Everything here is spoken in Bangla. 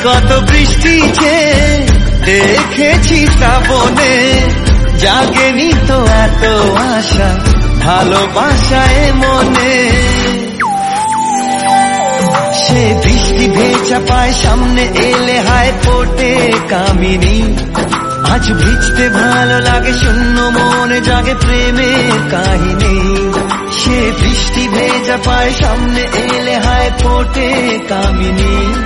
কত বৃষ্টি যে দেখেছি শ্রাবণে, জাগেনি তো এত আশা ভালোবাসায় মনে। সে বৃষ্টি ভেজা পায় সামনে এলে হায় ফোটে কামিনী। আজ ভিজতে ভালো লাগে শূন্য মনে জাগে প্রেমের কাহিনী। সে বৃষ্টি ভেজা পায় সামনে এলে হায় ফোটে কামিনী।